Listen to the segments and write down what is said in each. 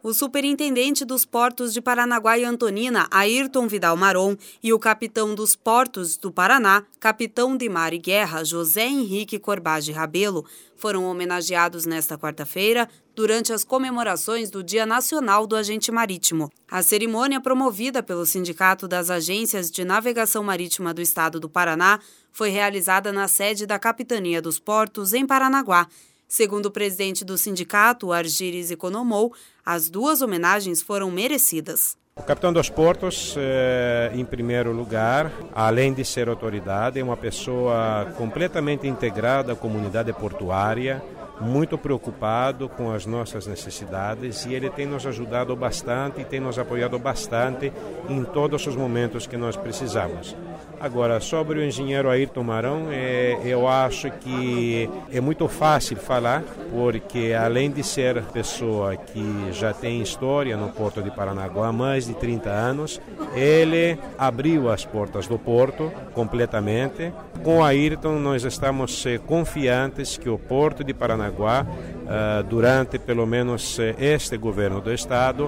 O superintendente dos portos de Paranaguá e Antonina, Ayrton Vidal Maron, e o capitão dos portos do Paraná, capitão de mar e guerra, José Henrique Corbage Rabelo, foram homenageados nesta quarta-feira durante as comemorações do Dia Nacional do Agente Marítimo. A cerimônia, promovida pelo Sindicato das Agências de Navegação Marítima do Estado do Paraná, foi realizada na sede da Capitania dos Portos, em Paranaguá. Segundo o presidente do sindicato, Argires Economou, as duas homenagens foram merecidas. O capitão dos portos, em primeiro lugar, além de ser autoridade, é uma pessoa completamente integrada à comunidade portuária, muito preocupado com as nossas necessidades, e ele tem nos ajudado bastante e tem nos apoiado bastante em todos os momentos que nós precisamos. Agora, sobre o engenheiro Ayrton Maron, eu acho que é muito fácil falar, porque além de ser pessoa que já tem história no Porto de Paranaguá há mais de 30 anos, ele abriu as portas do Porto completamente. Com Ayrton, nós estamos confiantes que o Porto de Paranaguá, durante pelo menos este governo do Estado,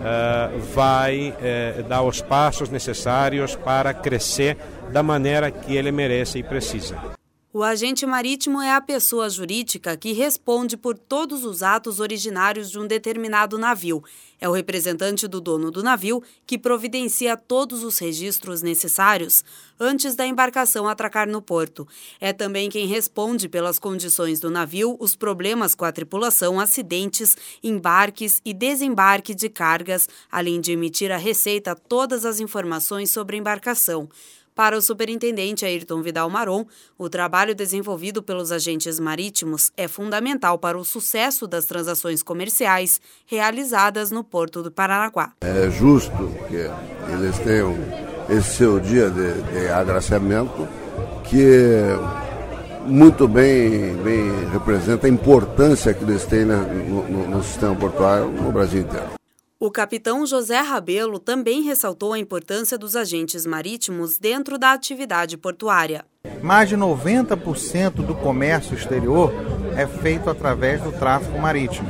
vai dar os passos necessários para crescer da maneira que ele merece e precisa. O agente marítimo é a pessoa jurídica que responde por todos os atos originários de um determinado navio. É o representante do dono do navio que providencia todos os registros necessários antes da embarcação atracar no porto. É também quem responde pelas condições do navio, os problemas com a tripulação, acidentes, embarques e desembarque de cargas, além de emitir à Receita todas as informações sobre a embarcação. Para o superintendente Ayrton Vidal Maron, o trabalho desenvolvido pelos agentes marítimos é fundamental para o sucesso das transações comerciais realizadas no Porto do Paranaguá. É justo que eles tenham esse seu dia de agraciamento, que muito bem representa a importância que eles têm no sistema portuário no Brasil inteiro. O capitão José Rabelo também ressaltou a importância dos agentes marítimos dentro da atividade portuária. Mais de 90% do comércio exterior é feito através do tráfego marítimo.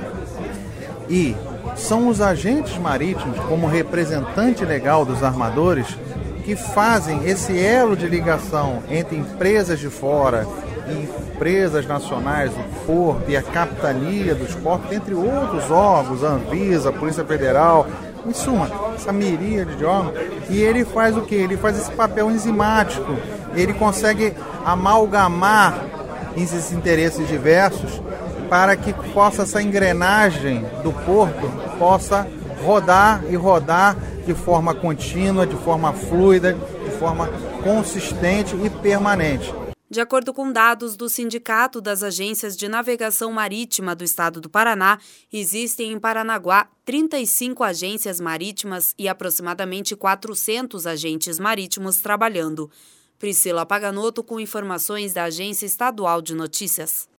E são os agentes marítimos, como representante legal dos armadores, que fazem esse elo de ligação entre empresas de fora e empresas nacionais, o Porto e a Capitania dos Portos, entre outros órgãos, a Anvisa, a Polícia Federal, em suma, essa miríade de órgãos. E ele faz o quê? Ele faz esse papel enzimático, ele consegue amalgamar esses interesses diversos para que possa essa engrenagem do Porto possa rodar e rodar de forma contínua, de forma fluida, de forma consistente e permanente. De acordo com dados do Sindicato das Agências de Navegação Marítima do Estado do Paraná, existem em Paranaguá 35 agências marítimas e aproximadamente 400 agentes marítimos trabalhando. Priscila Paganoto com informações da Agência Estadual de Notícias.